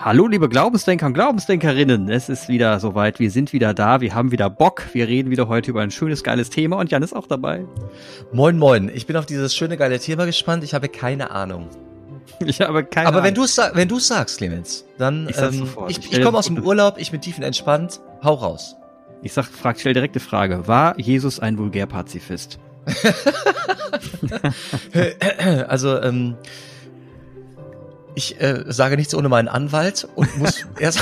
Hallo liebe Glaubensdenker und Glaubensdenkerinnen, es ist wieder soweit, wir sind wieder da, wir haben wieder Bock, wir reden wieder heute über ein schönes, geiles Thema und Jan ist auch dabei. Moin moin, ich bin auf dieses schöne, geile Thema gespannt, ich habe keine Ahnung. Ich habe keine Ahnung. Aber wenn du sagst, Clemens, dann ich komme aus dem Urlaub, ich bin tiefenentspannt, hau raus. Stell direkt eine Frage, war Jesus ein Vulgärpazifist? Also, ich sage nichts ohne meinen Anwalt und muss erst...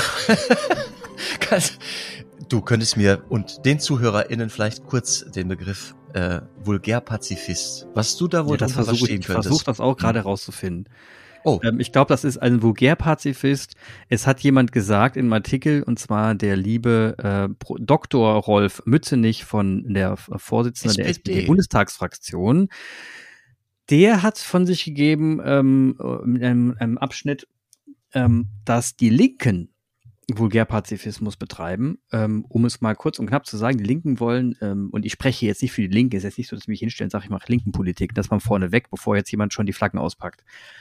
Du könntest mir und den ZuhörerInnen vielleicht kurz den Begriff Vulgärpazifist, was du da wohl drunter verstehen könntest. Ich versuche das auch gerade rauszufinden. Oh. Ich glaube, das ist ein Vulgärpazifist. Es hat jemand gesagt in einem Artikel, und zwar der liebe Dr. Rolf Mützenich von der Vorsitzenden der SPD-Bundestagsfraktion. Der hat von sich gegeben, mit einem Abschnitt, dass die Linken Vulgärpazifismus betreiben, um es mal kurz und knapp zu sagen, die Linken wollen, und ich spreche jetzt nicht für die Linken, es ist jetzt nicht so, dass ich mich hinstelle und sage, ich mache Linkenpolitik, das mal vorne weg, bevor jetzt jemand schon die Flaggen auspackt.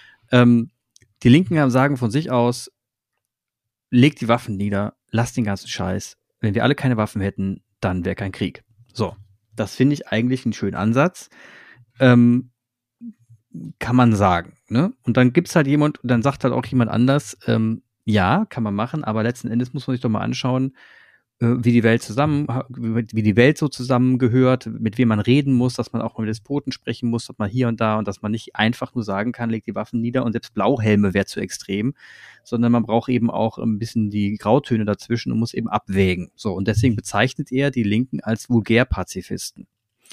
Die Linken sagen von sich aus, legt die Waffen nieder, lasst den ganzen Scheiß. Wenn wir alle keine Waffen hätten, dann wäre kein Krieg. So, das finde ich eigentlich einen schönen Ansatz. Kann man sagen, ne? Und dann gibt's halt jemand, dann sagt halt auch jemand anders, ja, kann man machen, aber letzten Endes muss man sich doch mal anschauen, wie die Welt so zusammengehört, mit wem man reden muss, dass man auch mal mit Despoten sprechen muss, dass man hier und da und dass man nicht einfach nur sagen kann, legt die Waffen nieder und selbst Blauhelme wäre zu extrem, sondern man braucht eben auch ein bisschen die Grautöne dazwischen und muss eben abwägen. So, und deswegen bezeichnet er die Linken als Vulgärpazifisten.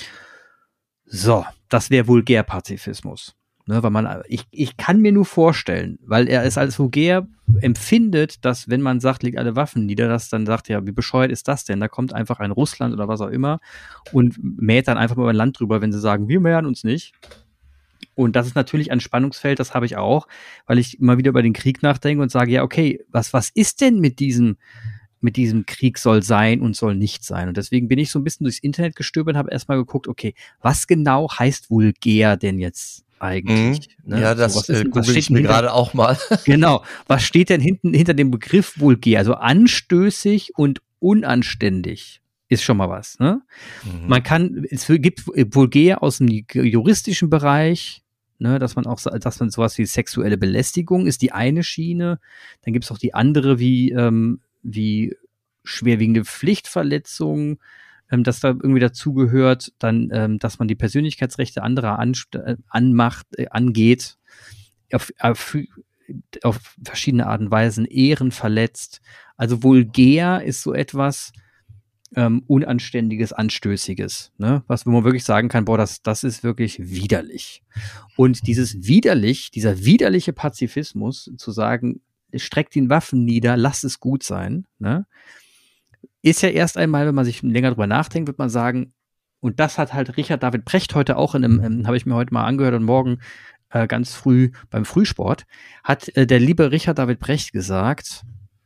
So, das wäre Vulgärpazifismus. Ne, weil ich kann mir nur vorstellen, weil er es als vulgär empfindet, dass wenn man sagt, legt alle Waffen nieder, dass dann sagt, ja, wie bescheuert ist das denn? Da kommt einfach ein Russland oder was auch immer und mäht dann einfach mal über ein Land drüber, wenn sie sagen, wir mähen uns nicht. Und das ist natürlich ein Spannungsfeld, das habe ich auch, weil ich immer wieder über den Krieg nachdenke und sage, ja, okay, was ist denn mit diesem Krieg soll sein und soll nicht sein. Und deswegen bin ich so ein bisschen durchs Internet gestöbert und habe erstmal geguckt, okay, was genau heißt vulgär denn jetzt eigentlich? Ne? Ja, das google ich mir gerade auch mal. Genau. Was steht denn hinter dem Begriff vulgär? Also anstößig und unanständig ist schon mal was. Ne? Es gibt vulgär aus dem juristischen Bereich, ne, dass man sowas wie sexuelle Belästigung ist die eine Schiene. Dann gibt es auch die andere wie schwerwiegende Pflichtverletzungen, dass da irgendwie dazugehört, dann, dass man die Persönlichkeitsrechte anderer angeht, auf verschiedene Arten und Weisen, Ehren verletzt. Also vulgär ist so etwas Unanständiges, Anstößiges, ne? Was, wo man wirklich sagen kann, boah, das ist wirklich widerlich. Und dieser widerliche Pazifismus, zu sagen, streckt die Waffen nieder, lasst es gut sein, ne? Ist ja erst einmal, wenn man sich länger drüber nachdenkt, wird man sagen, und das hat halt Richard David Precht heute auch habe ich mir heute mal angehört und morgen ganz früh beim Frühsport, hat der liebe Richard David Precht gesagt,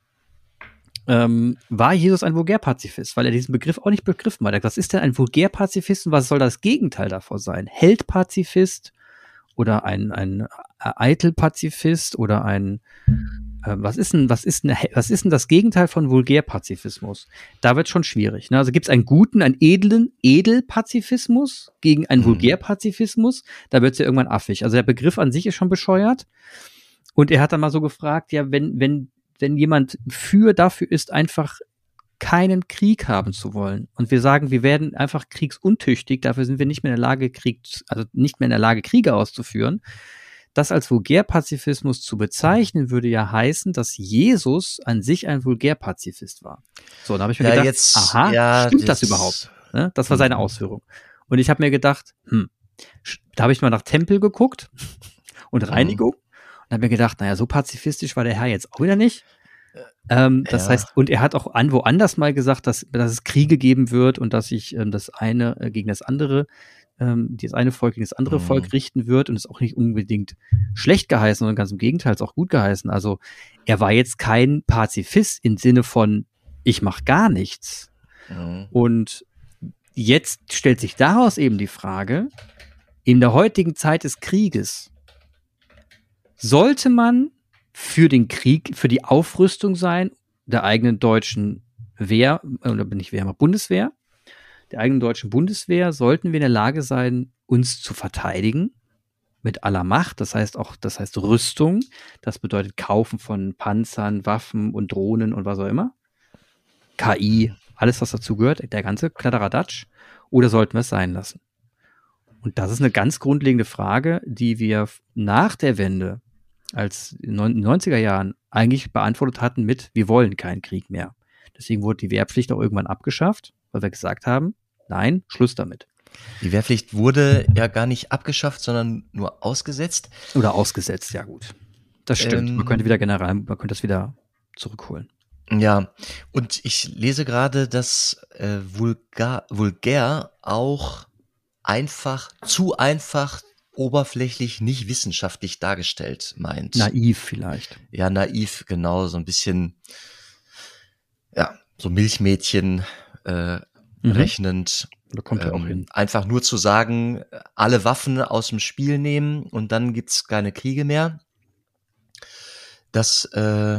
war Jesus ein Vulgärpazifist, weil er diesen Begriff auch nicht begriffen hat. Was ist denn ein Vulgärpazifist und was soll das Gegenteil davon sein? Heldpazifist oder ein Eitelpazifist oder ein was ist denn das Gegenteil von Vulgärpazifismus? Da wird schon schwierig. Ne? Also gibt es einen guten, einen edlen Edelpazifismus gegen einen Vulgärpazifismus? Da wird es ja irgendwann affig. Also der Begriff an sich ist schon bescheuert. Und er hat dann mal so gefragt, ja, wenn jemand dafür ist, einfach keinen Krieg haben zu wollen. Und wir sagen, wir werden einfach kriegsuntüchtig, dafür sind wir nicht mehr in der Lage, Kriege auszuführen. Das als Vulgärpazifismus zu bezeichnen, würde ja heißen, dass Jesus an sich ein Vulgärpazifist war. So, da habe ich mir gedacht, stimmt das überhaupt? Ne? Das war seine Ausführung. Und ich habe mir gedacht, da habe ich mal nach Tempel geguckt und Reinigung und habe mir gedacht, naja, so pazifistisch war der Herr jetzt auch wieder nicht. Das heißt, und er hat auch woanders mal gesagt, dass es Kriege geben wird und dass sich das eine gegen das andere das eine Volk gegen das andere Volk richten wird und ist auch nicht unbedingt schlecht geheißen, sondern ganz im Gegenteil, ist auch gut geheißen. Also er war jetzt kein Pazifist im Sinne von, ich mache gar nichts. Und jetzt stellt sich daraus eben die Frage, in der heutigen Zeit des Krieges, sollte man für den Krieg, für die Aufrüstung sein der eigenen deutschen Wehr, oder bin ich Bundeswehr, der eigenen deutschen Bundeswehr sollten wir in der Lage sein, uns zu verteidigen mit aller Macht. Das heißt Rüstung. Das bedeutet Kaufen von Panzern, Waffen und Drohnen und was auch immer. KI, alles, was dazu gehört, der ganze Kladderadatsch. Oder sollten wir es sein lassen? Und das ist eine ganz grundlegende Frage, die wir nach der Wende, als in den 90er Jahren, eigentlich beantwortet hatten mit, wir wollen keinen Krieg mehr. Deswegen wurde die Wehrpflicht auch irgendwann abgeschafft, weil wir gesagt haben, nein, Schluss damit. Die Wehrpflicht wurde ja gar nicht abgeschafft, sondern nur ausgesetzt. Oder ausgesetzt, ja gut. Das stimmt. Man könnte das wieder zurückholen. Ja, und ich lese gerade, dass vulgär auch zu einfach, oberflächlich, nicht wissenschaftlich dargestellt meint. Naiv vielleicht. Ja, naiv, genau, so ein bisschen, ja, so Milchmädchen rechnend. Da kommt er auch hin. Einfach nur zu sagen, alle Waffen aus dem Spiel nehmen und dann gibt's keine Kriege mehr. Das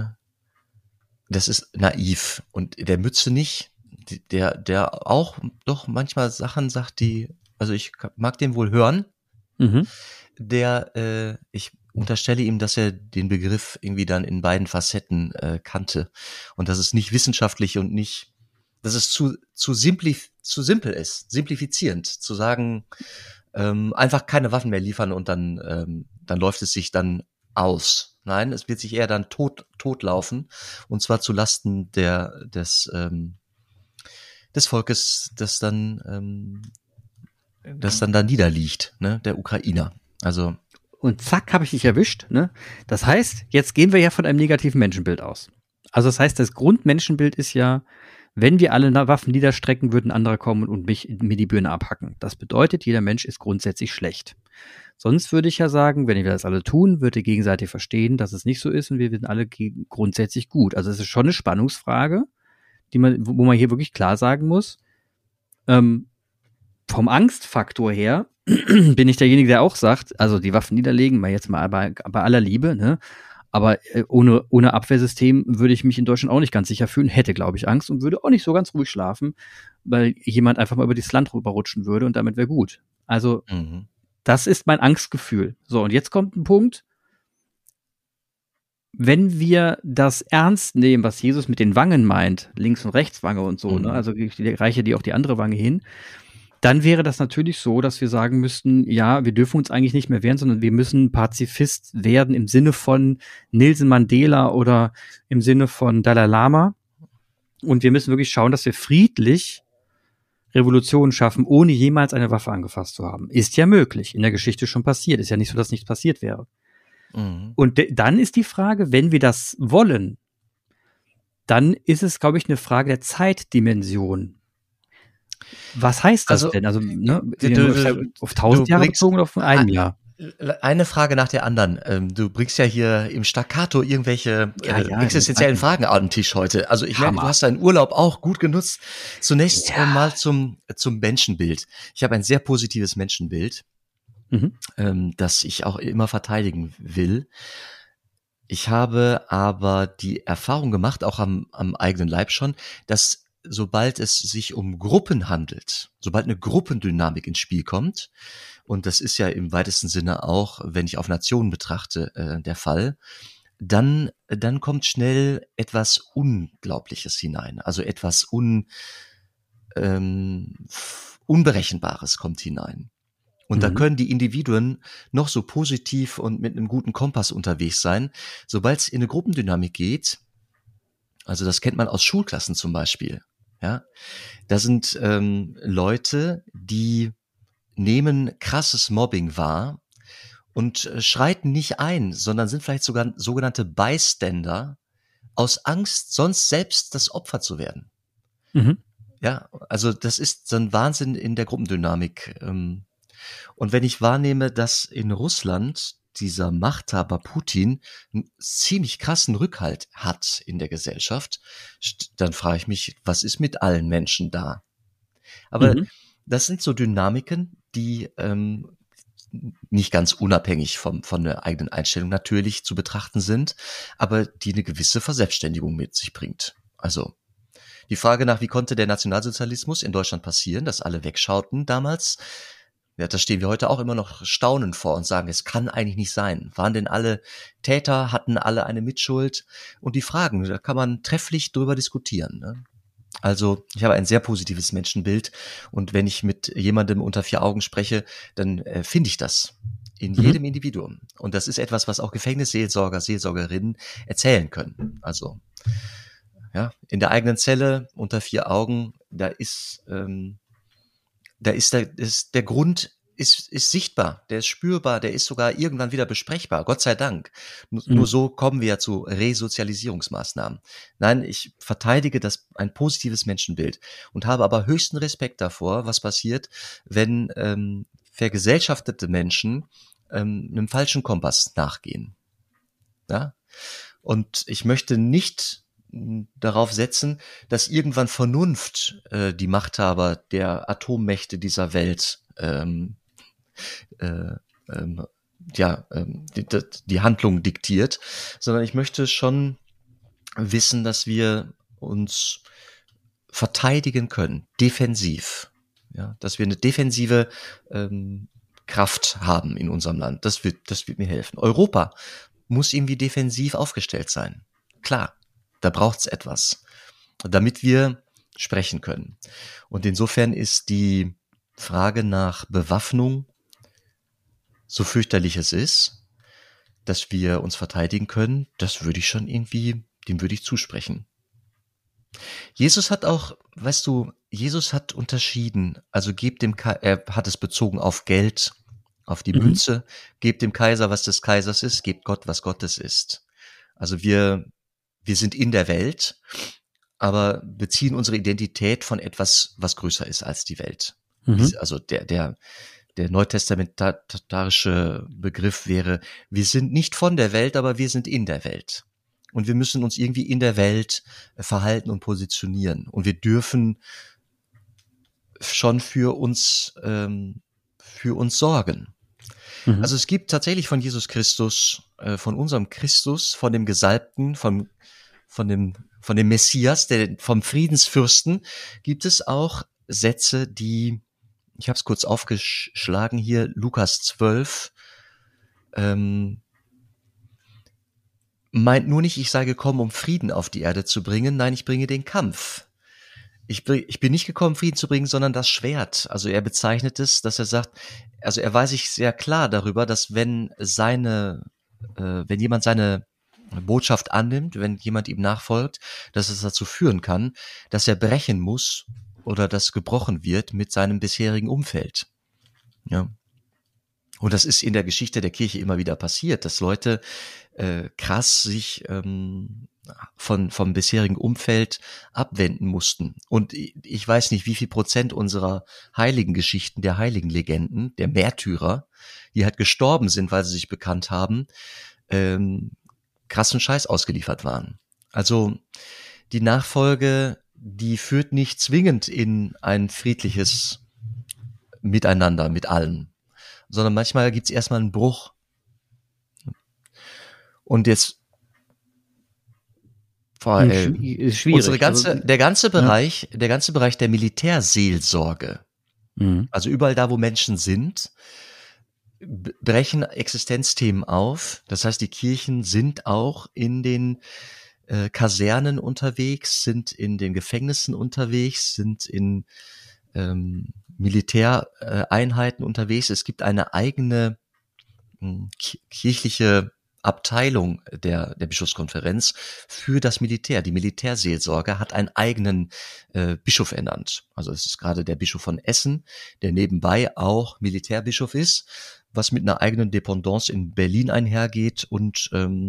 ist naiv. Und der Mützenich, der auch doch manchmal Sachen sagt, also ich mag den wohl hören. Mhm. Ich unterstelle ihm, dass er den Begriff irgendwie dann in beiden Facetten kannte. Und dass es nicht wissenschaftlich und nicht, dass es zu simpel ist, simplifizierend, zu sagen, einfach keine Waffen mehr liefern und dann läuft es sich dann aus. Nein, es wird sich eher dann totlaufen, und zwar zu Lasten des Volkes, das dann da niederliegt, ne, der Ukrainer. Also. Und zack, habe ich dich erwischt, ne? Das heißt, jetzt gehen wir ja von einem negativen Menschenbild aus. Also das heißt, das Grundmenschenbild ist ja, wenn wir alle Waffen niederstrecken, würden andere kommen und mir die Birne abhacken. Das bedeutet, jeder Mensch ist grundsätzlich schlecht. Sonst würde ich ja sagen, wenn wir das alle tun, würde gegenseitig verstehen, dass es nicht so ist und wir sind alle grundsätzlich gut. Also es ist schon eine Spannungsfrage, wo man hier wirklich klar sagen muss, vom Angstfaktor her bin ich derjenige, der auch sagt, also die Waffen niederlegen, mal jetzt mal bei aller Liebe, ne? Aber ohne Abwehrsystem würde ich mich in Deutschland auch nicht ganz sicher fühlen, hätte, glaube ich, Angst und würde auch nicht so ganz ruhig schlafen, weil jemand einfach mal über das Land rüberrutschen würde und damit wäre gut. Also das ist mein Angstgefühl. So, und jetzt kommt ein Punkt, wenn wir das ernst nehmen, was Jesus mit den Wangen meint, Links- und Rechtswange und so, ne? Also reiche die auch die andere Wange hin, dann wäre das natürlich so, dass wir sagen müssten, ja, wir dürfen uns eigentlich nicht mehr wehren, sondern wir müssen Pazifist werden im Sinne von Nelson Mandela oder im Sinne von Dalai Lama. Und wir müssen wirklich schauen, dass wir friedlich Revolutionen schaffen, ohne jemals eine Waffe angefasst zu haben. Ist ja möglich, in der Geschichte schon passiert. Ist ja nicht so, dass nichts passiert wäre. Und dann ist die Frage, wenn wir das wollen, dann ist es, glaube ich, eine Frage der Zeitdimension. Was heißt das denn? Also, ne, auf 1000 Jahre bezogen oder auf ein Jahr? Eine Frage nach der anderen. Du bringst ja hier im Staccato irgendwelche existenziellen Fragen auf den Tisch heute. Also ich merke, du hast deinen Urlaub auch gut genutzt. Zunächst mal zum Menschenbild. Ich habe ein sehr positives Menschenbild, das ich auch immer verteidigen will. Ich habe aber die Erfahrung gemacht, auch am eigenen Leib schon, dass sobald es sich um Gruppen handelt, sobald eine Gruppendynamik ins Spiel kommt, und das ist ja im weitesten Sinne auch, wenn ich auf Nationen betrachte, der Fall, dann kommt schnell etwas Unglaubliches hinein, also etwas Unberechenbares kommt hinein. Und da können die Individuen noch so positiv und mit einem guten Kompass unterwegs sein. Sobald es in eine Gruppendynamik geht, also das kennt man aus Schulklassen zum Beispiel, ja, da sind Leute, die nehmen krasses Mobbing wahr und schreiten nicht ein, sondern sind vielleicht sogar sogenannte Bystander aus Angst, sonst selbst das Opfer zu werden. Ja, also das ist so ein Wahnsinn in der Gruppendynamik. Und wenn ich wahrnehme, dass in Russland dieser Machthaber Putin einen ziemlich krassen Rückhalt hat in der Gesellschaft, dann frage ich mich, was ist mit allen Menschen da? Aber das sind so Dynamiken, die nicht ganz unabhängig von der eigenen Einstellung natürlich zu betrachten sind, aber die eine gewisse Verselbstständigung mit sich bringt. Also die Frage nach, wie konnte der Nationalsozialismus in Deutschland passieren, dass alle wegschauten damals, ja, da stehen wir heute auch immer noch staunend vor und sagen, es kann eigentlich nicht sein. Waren denn alle Täter, hatten alle eine Mitschuld? Und die Fragen, da kann man trefflich drüber diskutieren, ne? Also ich habe ein sehr positives Menschenbild und wenn ich mit jemandem unter vier Augen spreche, dann finde ich das in jedem Individuum. Und das ist etwas, was auch Gefängnisseelsorger, Seelsorgerinnen erzählen können. Also ja, in der eigenen Zelle unter vier Augen, da ist der Grund ist sichtbar, der ist spürbar, der ist sogar irgendwann wieder besprechbar, Gott sei Dank. Nur so kommen wir ja zu Resozialisierungsmaßnahmen. Nein, ich verteidige ein positives Menschenbild und habe aber höchsten Respekt davor, was passiert, wenn vergesellschaftete Menschen einem falschen Kompass nachgehen. Ja? Und ich möchte nicht darauf setzen, dass irgendwann Vernunft die Machthaber der Atommächte dieser Welt die Handlung diktiert, sondern ich möchte schon wissen, dass wir uns verteidigen können, defensiv, ja, dass wir eine defensive Kraft haben in unserem Land. Das wird mir helfen. Europa muss irgendwie defensiv aufgestellt sein. Klar, da braucht's etwas, damit wir sprechen können. Und insofern ist die Frage nach Bewaffnung, so fürchterlich es ist, dass wir uns verteidigen können, das würde ich schon irgendwie, dem würde ich zusprechen. Jesus hat auch, weißt du, Jesus hat unterschieden, also er hat es bezogen auf Geld, auf die Münze, gebt dem Kaiser, was des Kaisers ist, gebt Gott, was Gottes ist. Also wir sind in der Welt, aber beziehen unsere Identität von etwas, was größer ist als die Welt. Also der neutestamentarische Begriff wäre, wir sind nicht von der Welt, aber wir sind in der Welt. Und wir müssen uns irgendwie in der Welt verhalten und positionieren. Und wir dürfen schon für uns sorgen. Also es gibt tatsächlich von Jesus Christus, von unserem Christus, von dem Gesalbten, von dem Messias, vom Friedensfürsten, gibt es auch Sätze, die, ich habe es kurz aufgeschlagen hier, Lukas 12, meint nur nicht, ich sei gekommen, um Frieden auf die Erde zu bringen, nein, ich bringe den Kampf. Ich bin nicht gekommen, Frieden zu bringen, sondern das Schwert. Also er bezeichnet es, dass er sagt, also er weiß sich sehr klar darüber, dass wenn jemand seine Botschaft annimmt, wenn jemand ihm nachfolgt, dass es dazu führen kann, dass er brechen muss oder dass gebrochen wird mit seinem bisherigen Umfeld. Ja. Und das ist in der Geschichte der Kirche immer wieder passiert, dass Leute krass sich vom bisherigen Umfeld abwenden mussten. Und ich weiß nicht, wie viel Prozent unserer heiligen Geschichten, der heiligen Legenden, der Märtyrer, die halt gestorben sind, weil sie sich bekannt haben, krassen Scheiß ausgeliefert waren. Also die Nachfolge, die führt nicht zwingend in ein friedliches Miteinander mit allen, sondern manchmal gibt's erstmal einen Bruch. Und jetzt schwierig. Der ganze Bereich der Militärseelsorge, also überall da, wo Menschen sind, brechen Existenzthemen auf. Das heißt, die Kirchen sind auch in den Kasernen unterwegs, sind in den Gefängnissen unterwegs, sind in Militäreinheiten unterwegs. Es gibt eine eigene kirchliche Abteilung der Bischofskonferenz für das Militär. Die Militärseelsorge hat einen eigenen Bischof ernannt. Also es ist gerade der Bischof von Essen, der nebenbei auch Militärbischof ist, was mit einer eigenen Dependance in Berlin einhergeht und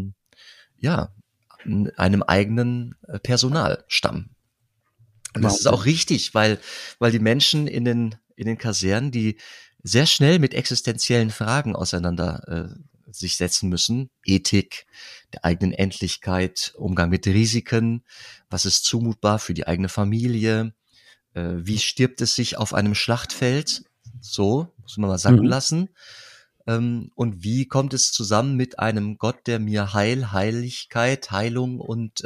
einem eigenen Personalstamm. Und das ist auch richtig, weil die Menschen in den Kasernen, die sehr schnell mit existenziellen Fragen auseinander sich setzen müssen, Ethik, der eigenen Endlichkeit, Umgang mit Risiken, was ist zumutbar für die eigene Familie, wie stirbt es sich auf einem Schlachtfeld, so, muss man mal sacken lassen, Und wie kommt es zusammen mit einem Gott, der mir Heiligkeit, Heilung und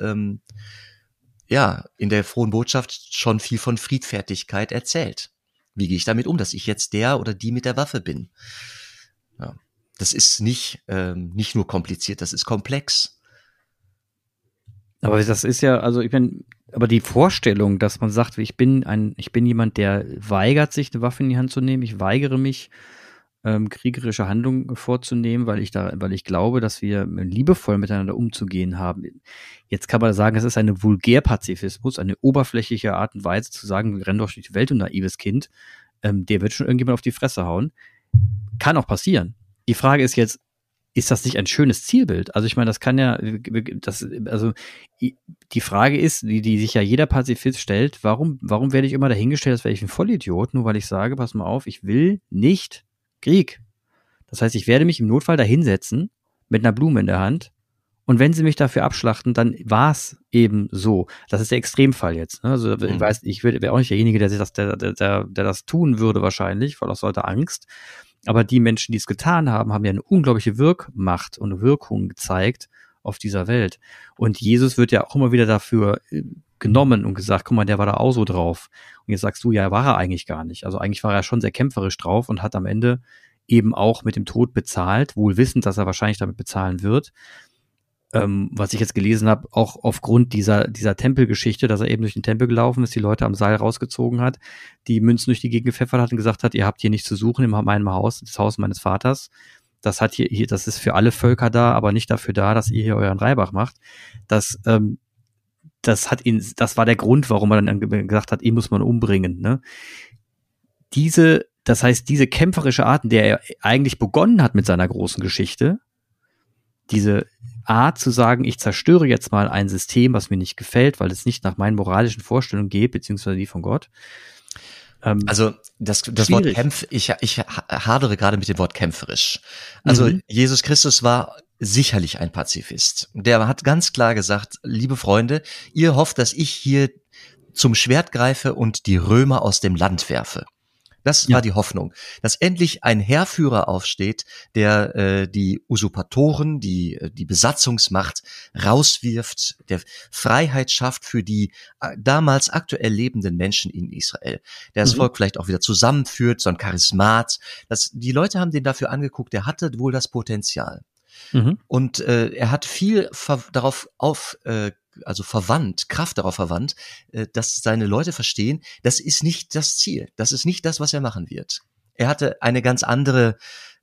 in der frohen Botschaft schon viel von Friedfertigkeit erzählt? Wie gehe ich damit um, dass ich jetzt der oder die mit der Waffe bin? Ja, das ist nicht nur kompliziert, das ist komplex. Aber das ist ja, also ich meine, aber die Vorstellung, dass man sagt, ich bin jemand, der weigert sich, eine Waffe in die Hand zu nehmen, ich weigere mich, kriegerische Handlungen vorzunehmen, weil ich glaube, dass wir liebevoll miteinander umzugehen haben. Jetzt kann man sagen, es ist eine Vulgärpazifismus, eine oberflächliche Art und Weise zu sagen, wir rennen doch durch die Welt, du naives Kind, der wird schon irgendjemand auf die Fresse hauen. Kann auch passieren. Die Frage ist jetzt, ist das nicht ein schönes Zielbild? Also ich meine, das kann ja, die Frage ist, die sich ja jeder Pazifist stellt, warum werde ich immer dahingestellt, als wäre ich ein Vollidiot, nur weil ich sage, pass mal auf, ich will nicht Krieg. Das heißt, ich werde mich im Notfall da hinsetzen, mit einer Blume in der Hand, und wenn sie mich dafür abschlachten, dann war es eben so. Das ist der Extremfall jetzt. Ne? Also ich weiß, ich wäre auch nicht derjenige, der das tun würde wahrscheinlich, voll aus lauter Angst. Aber die Menschen, die es getan haben, haben ja eine unglaubliche Wirkmacht und Wirkung gezeigt auf dieser Welt. Und Jesus wird ja auch immer wieder dafür genommen und gesagt, guck mal, der war da auch so drauf. Und jetzt sagst du, ja, war er eigentlich gar nicht. Also eigentlich war er schon sehr kämpferisch drauf und hat am Ende eben auch mit dem Tod bezahlt, wohl wissend, dass er wahrscheinlich damit bezahlen wird. Was ich jetzt gelesen habe, auch aufgrund dieser Tempelgeschichte, dass er eben durch den Tempel gelaufen ist, die Leute am Seil rausgezogen hat, die Münzen durch die Gegend gepfeffert hat und gesagt hat, ihr habt hier nichts zu suchen in meinem Haus, das Haus meines Vaters. Das hat hier, das ist für alle Völker da, aber nicht dafür da, dass ihr hier euren Reibach macht. Das war der Grund, warum man dann gesagt hat, ihn muss man umbringen, ne? Das heißt, diese kämpferische Art, in der er eigentlich begonnen hat mit seiner großen Geschichte, diese Art zu sagen, ich zerstöre jetzt mal ein System, was mir nicht gefällt, weil es nicht nach meinen moralischen Vorstellungen geht, beziehungsweise die von Gott. Also das Wort ich hadere gerade mit dem Wort kämpferisch. Also Jesus Christus war sicherlich ein Pazifist. Der hat ganz klar gesagt, liebe Freunde, ihr hofft, dass ich hier zum Schwert greife und die Römer aus dem Land werfe. Das war die Hoffnung, dass endlich ein Heerführer aufsteht, der die Usurpatoren, die Besatzungsmacht rauswirft, der Freiheit schafft für die damals aktuell lebenden Menschen in Israel, der das Volk vielleicht auch wieder zusammenführt, so ein Charismat. Die Leute haben den dafür angeguckt, der hatte wohl das Potenzial. Und er hat viel Kraft darauf verwandt, dass seine Leute verstehen, das ist nicht das Ziel, das ist nicht das, was er machen wird. Er hatte einen ganz anderen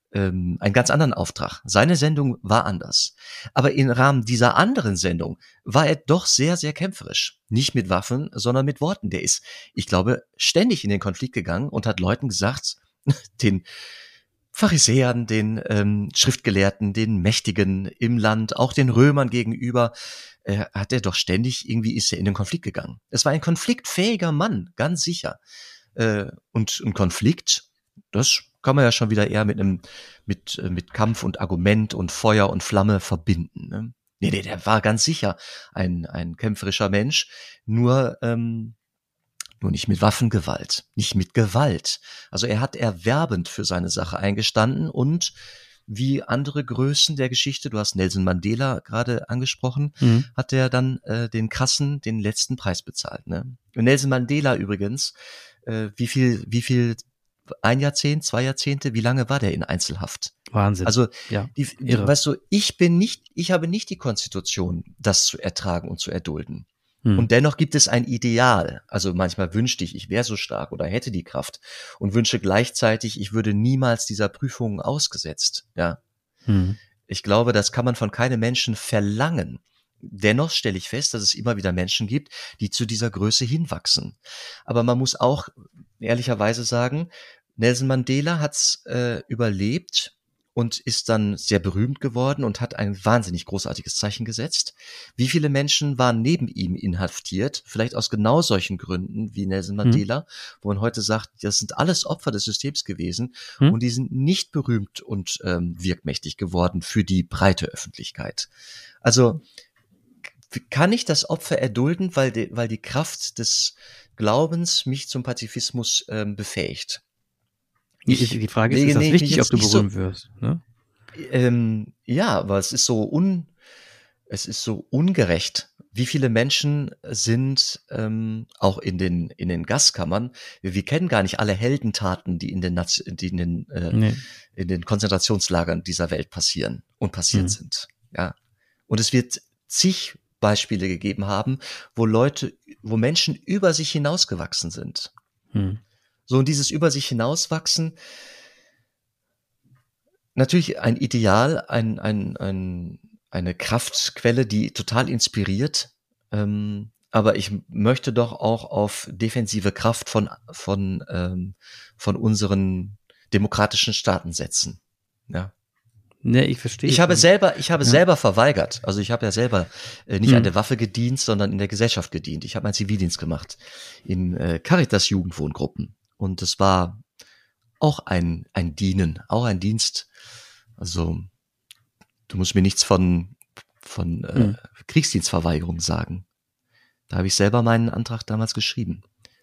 Auftrag. Seine Sendung war anders. Aber im Rahmen dieser anderen Sendung war er doch sehr, sehr kämpferisch. Nicht mit Waffen, sondern mit Worten. Der ist, ich glaube, ständig in den Konflikt gegangen und hat Leuten gesagt, den Pharisäern, den Schriftgelehrten, den Mächtigen im Land, auch den Römern gegenüber, hat er doch ständig, irgendwie ist er in den Konflikt gegangen. Es war ein konfliktfähiger Mann, ganz sicher. Und ein Konflikt, das kann man ja schon wieder eher mit Kampf und Argument und Feuer und Flamme verbinden. Ne? Nee, der war ganz sicher ein kämpferischer Mensch, nur nicht mit Waffengewalt, nicht mit Gewalt. Also er hat erwerbend für seine Sache eingestanden und wie andere Größen der Geschichte, du hast Nelson Mandela gerade angesprochen, hat er dann den letzten Preis bezahlt. Ne? Und Nelson Mandela übrigens, wie viel, ein Jahrzehnt, 2 Jahrzehnte, wie lange war der in Einzelhaft? Wahnsinn. Also, weißt du, ich habe nicht die Konstitution, das zu ertragen und zu erdulden. Und dennoch gibt es ein Ideal. Also manchmal wünschte ich wäre so stark oder hätte die Kraft und wünsche gleichzeitig, ich würde niemals dieser Prüfung ausgesetzt. Ja. Ich glaube, das kann man von keinem Menschen verlangen. Dennoch stelle ich fest, dass es immer wieder Menschen gibt, die zu dieser Größe hinwachsen. Aber man muss auch ehrlicherweise sagen, Nelson Mandela hat's überlebt und ist dann sehr berühmt geworden und hat ein wahnsinnig großartiges Zeichen gesetzt. Wie viele Menschen waren neben ihm inhaftiert, vielleicht aus genau solchen Gründen wie Nelson Mandela, wo man heute sagt, das sind alles Opfer des Systems gewesen und die sind nicht berühmt und wirkmächtig geworden für die breite Öffentlichkeit. Also kann ich das Opfer erdulden, weil die Kraft des Glaubens mich zum Pazifismus befähigt? Die Frage ist das wichtig, ob du berühmt wirst? Ne? Ja, aber es ist so ungerecht. Wie viele Menschen sind auch in den Gaskammern? Wir kennen gar nicht alle Heldentaten, die in den Konzentrationslagern dieser Welt passieren und passiert sind. Ja, und es wird zig Beispiele gegeben haben, wo Menschen über sich hinausgewachsen sind. So, und dieses über sich hinauswachsen, natürlich ein Ideal, eine Kraftquelle, die total inspiriert, aber ich möchte doch auch auf defensive Kraft von unseren demokratischen Staaten setzen. Ja. Ne, ich verstehe. Ich habe selber verweigert. Also ich habe ja selber nicht an der Waffe gedient, sondern in der Gesellschaft gedient. Ich habe meinen Zivildienst gemacht in Caritas-Jugendwohngruppen. Und es war auch ein Dienen, auch ein Dienst. Also du musst mir nichts von Kriegsdienstverweigerung sagen. Da habe ich selber meinen Antrag damals geschrieben.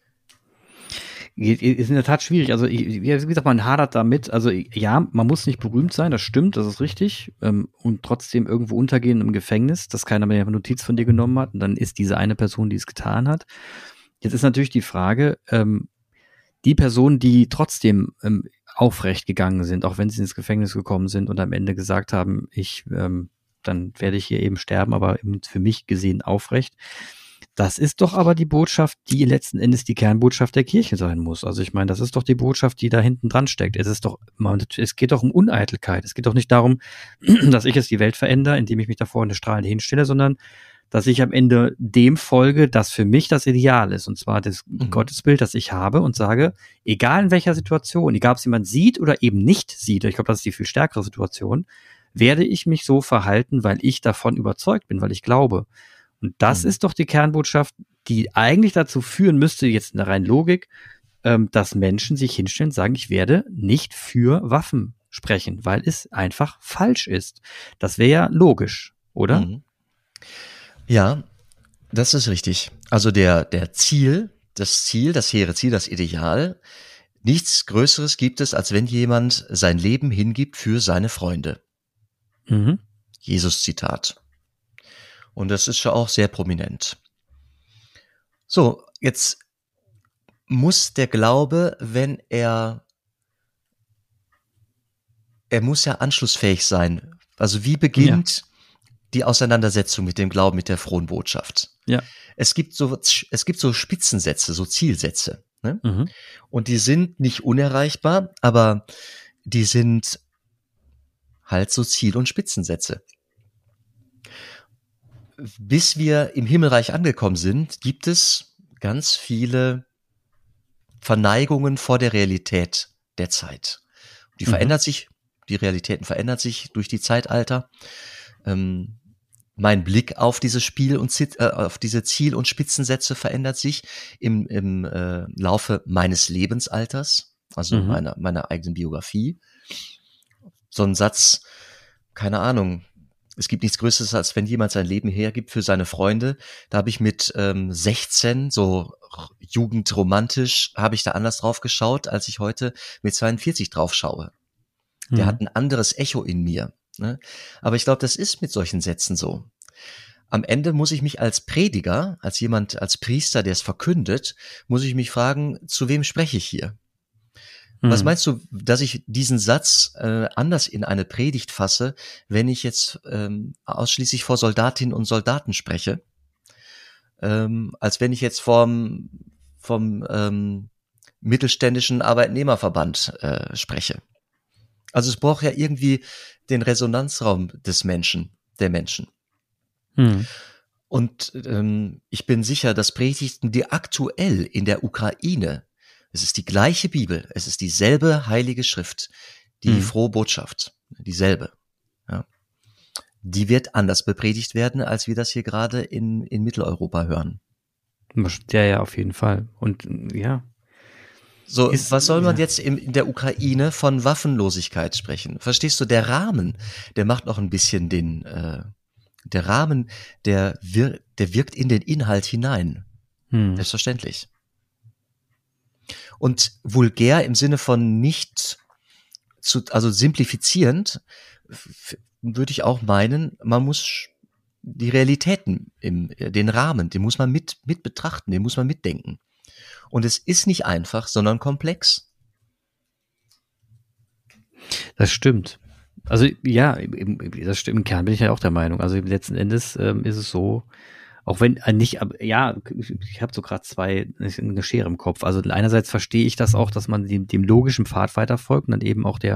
Ist in der Tat schwierig. Also wie gesagt, man hadert damit. Also ja, man muss nicht berühmt sein, das stimmt, das ist richtig. Und trotzdem irgendwo untergehen im Gefängnis, dass keiner mehr eine Notiz von dir genommen hat. Und dann ist diese eine Person, die es getan hat. Jetzt ist natürlich die Frage, die Personen, die trotzdem aufrecht gegangen sind, auch wenn sie ins Gefängnis gekommen sind und am Ende gesagt haben, dann werde ich hier eben sterben, aber für mich gesehen aufrecht. Das ist doch aber die Botschaft, die letzten Endes die Kernbotschaft der Kirche sein muss. Also ich meine, das ist doch die Botschaft, die da hinten dran steckt. Es geht doch um Uneitelkeit. Es geht doch nicht darum, dass ich jetzt die Welt verändere, indem ich mich da vorne strahlend hinstelle, sondern dass ich am Ende dem folge, das für mich das Ideal ist. Und zwar das Gottesbild, das ich habe und sage, egal in welcher Situation, egal ob es jemand sieht oder eben nicht sieht, ich glaube, das ist die viel stärkere Situation, werde ich mich so verhalten, weil ich davon überzeugt bin, weil ich glaube. Und das ist doch die Kernbotschaft, die eigentlich dazu führen müsste, jetzt in der reinen Logik, dass Menschen sich hinstellen und sagen, ich werde nicht für Waffen sprechen, weil es einfach falsch ist. Das wäre ja logisch, oder? Ja, das ist richtig. Also das hehre Ziel, das Ideal, nichts Größeres gibt es, als wenn jemand sein Leben hingibt für seine Freunde. Jesus-Zitat. Und das ist ja auch sehr prominent. So, jetzt muss der Glaube, wenn er muss ja anschlussfähig sein. Also wie beginnt die Auseinandersetzung mit dem Glauben, mit der frohen Botschaft? Ja. Es gibt so Spitzensätze, so Zielsätze. Ne? Und die sind nicht unerreichbar, aber die sind halt so Ziel- und Spitzensätze. Bis wir im Himmelreich angekommen sind, gibt es ganz viele Verneigungen vor der Realität der Zeit. Die verändert sich, die Realitäten verändern sich durch die Zeitalter. Mein Blick auf dieses Spiel und auf diese Ziel- und Spitzensätze verändert sich im Laufe meines Lebensalters, also meiner eigenen Biografie. So ein Satz, keine Ahnung, es gibt nichts Größeres, als wenn jemand sein Leben hergibt für seine Freunde. Da habe ich mit 16, so jugendromantisch, habe ich da anders drauf geschaut, als ich heute mit 42 drauf schaue. Der hat ein anderes Echo in mir. Ne? Aber ich glaube, das ist mit solchen Sätzen so. Am Ende muss ich mich als Prediger, als Priester, der es verkündet, muss ich mich fragen, zu wem spreche ich hier? Was meinst du, dass ich diesen Satz anders in eine Predigt fasse, wenn ich jetzt ausschließlich vor Soldatinnen und Soldaten spreche, als wenn ich jetzt vom mittelständischen Arbeitnehmerverband spreche? Also es braucht ja irgendwie den Resonanzraum der Menschen. Und ich bin sicher, dass Predigten, die aktuell in der Ukraine, es ist die gleiche Bibel, es ist dieselbe heilige Schrift, die frohe Botschaft, dieselbe. Ja. Die wird anders bepredigt werden, als wir das hier gerade in Mitteleuropa hören. Ja, auf jeden Fall. Und ja. So, was soll man jetzt in der Ukraine von Waffenlosigkeit sprechen? Verstehst du, der Rahmen, der macht noch ein bisschen der Rahmen, der wirkt in den Inhalt hinein. Selbstverständlich. Und vulgär im Sinne von also simplifizierend, würde ich auch meinen, man muss die Realitäten den Rahmen, den muss man mit betrachten, den muss man mitdenken. Und es ist nicht einfach, sondern komplex. Das stimmt. Also ja, das stimmt. Im Kern bin ich ja auch der Meinung. Also letzten Endes ist es so, auch wenn nicht, ja, ich habe so gerade eine Schere im Kopf. Also einerseits verstehe ich das auch, dass man dem logischen Pfad weiterfolgt und dann eben auch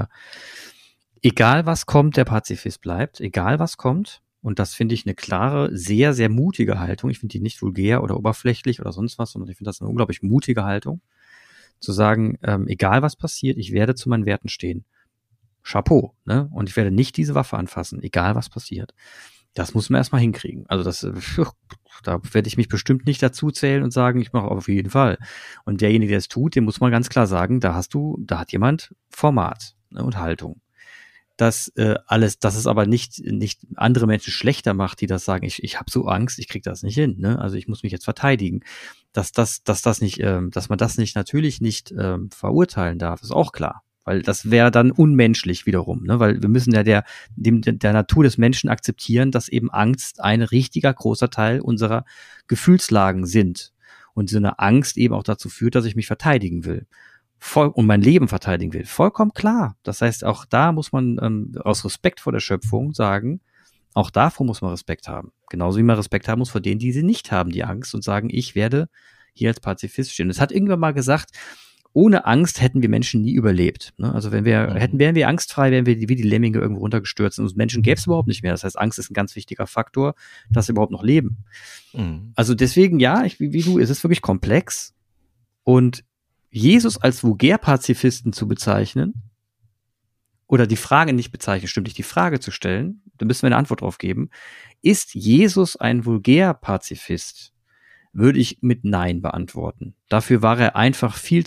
egal was kommt, der Pazifist bleibt, egal was kommt. Und das finde ich eine klare, sehr, sehr mutige Haltung. Ich finde die nicht vulgär oder oberflächlich oder sonst was, sondern ich finde das eine unglaublich mutige Haltung, zu sagen, egal was passiert, ich werde zu meinen Werten stehen. Chapeau, ne? Und ich werde nicht diese Waffe anfassen, egal was passiert. Das muss man erstmal hinkriegen. Also da werde ich mich bestimmt nicht dazu zählen und sagen, ich mache auf jeden Fall. Und derjenige, der es tut, dem muss man ganz klar sagen, da hat jemand Format, ne, und Haltung. Dass es aber nicht andere Menschen schlechter macht, die das sagen, ich habe so Angst, ich krieg das nicht hin, ne? Also ich muss mich jetzt verteidigen. Dass man das natürlich nicht verurteilen darf, ist auch klar. Weil das wäre dann unmenschlich wiederum, ne? Weil wir müssen ja der Natur des Menschen akzeptieren, dass eben Angst ein richtiger großer Teil unserer Gefühlslagen sind. Und so eine Angst eben auch dazu führt, dass ich mich verteidigen will. Und mein Leben verteidigen will. Vollkommen klar. Das heißt, auch da muss man aus Respekt vor der Schöpfung sagen, auch davor muss man Respekt haben. Genauso wie man Respekt haben muss vor denen, die sie nicht haben, die Angst, und sagen, ich werde hier als Pazifist stehen. Es hat irgendwann mal gesagt, ohne Angst hätten wir Menschen nie überlebt. Ne? Also wären wir angstfrei, wären wir wie die Lemminge irgendwo runtergestürzt und uns Menschen gäbe es überhaupt nicht mehr. Das heißt, Angst ist ein ganz wichtiger Faktor, dass wir überhaupt noch leben. Mhm. Also deswegen, ja, wie du, es ist wirklich komplex. Und Jesus als Vulgär-Pazifisten zu bezeichnen oder die Frage nicht bezeichnen, stimmt nicht, die Frage zu stellen, da müssen wir eine Antwort drauf geben. Ist Jesus ein Vulgär-Pazifist? Würde ich mit Nein beantworten. Dafür war er einfach viel